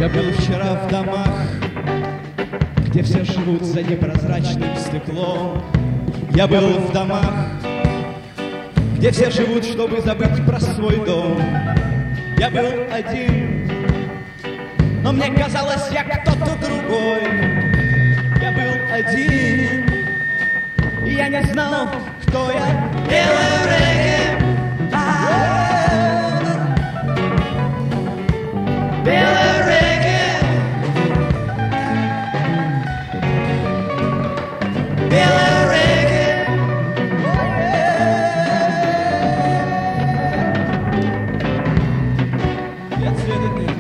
Я был вчера в домах, где все живут за непрозрачным стеклом. Я был в домах, где все живут, чтобы забыть про свой дом. Я был один, но мне казалось, я кто-то другой. Я был один, и я не знал, кто я. Белый регги, белый регги, белый регги. Я цвета дня.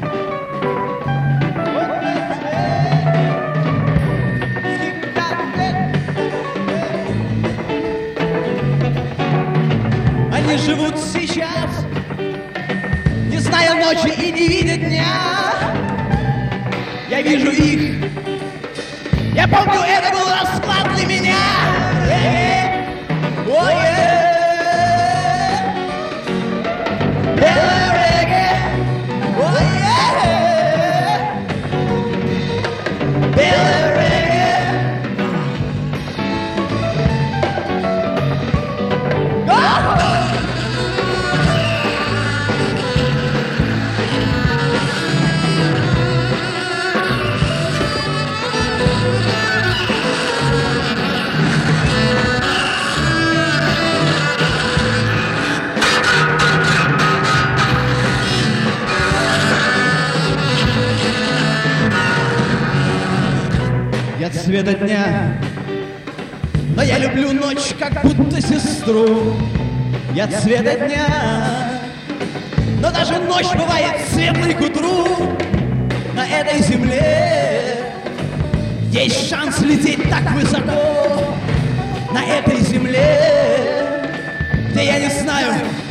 Они живут сейчас, не зная ночи и не видя дня. Я вижу их, я помню, это был расклад для меня. Белый регги, белый регги. Я цвета дня, но я люблю ночь, как будто сестру. Я цвета дня, но даже ночь бывает светлой к утру. На этой земле есть шанс лететь так высоко. На этой земле, где я не знаю,